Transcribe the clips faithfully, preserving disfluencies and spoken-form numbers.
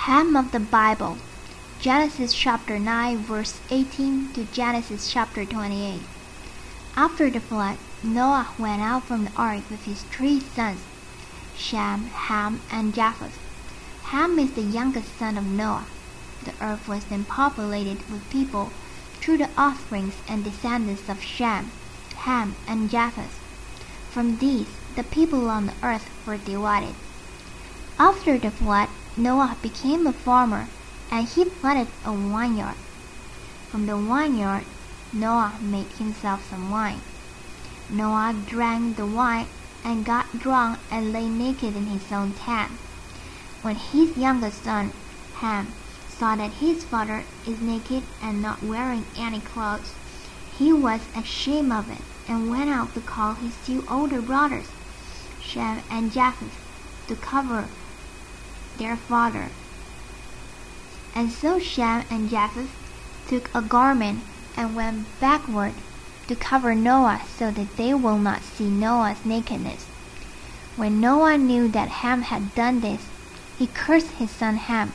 Ham of the Bible, Genesis chapter nine verse eighteen to Genesis chapter twenty-eight. After the flood, Noah went out from the ark with his three sons, Shem, Ham, and Japheth. Ham is the youngest son of Noah. The earth was then populated with people through the offsprings and descendants of Shem, Ham, and Japheth. From these, the people on the earth were divided. After the flood, Noah became a farmer, and he planted a vineyard. From the vineyard, Noah made himself some wine. Noah drank the wine and got drunk and lay naked in his own tent. When his youngest son, Ham, saw that his father is naked and not wearing any clothes, he was ashamed of it and went out to call his two older brothers, Shem and Japheth, to cover their father. And so Shem and Japheth took a garment and went backward to cover Noah so that they will not see Noah's nakedness. When Noah knew that Ham had done this, he cursed his son Ham.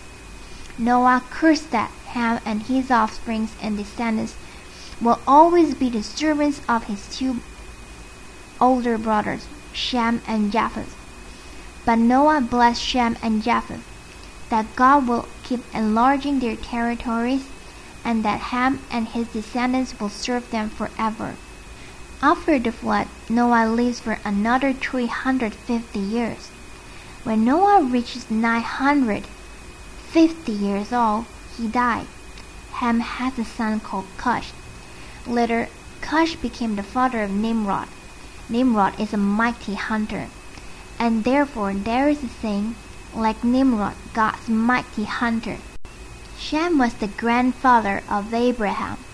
Noah cursed that Ham and his offspring and descendants will always be the servants of his two older brothers, Shem and Japheth. But Noah blessed Shem and Japheth, that God will keep enlarging their territories, and that Ham and his descendants will serve them forever. After the flood, Noah lived for another three hundred fifty years. When Noah reached nine hundred fifty years old, he died. Ham had a son called Cush. Later, Cush became the father of Nimrod. Nimrod is a mighty hunter, and therefore there is a saying, like Nimrod, God's mighty hunter. Shem was the grandfather of Abraham.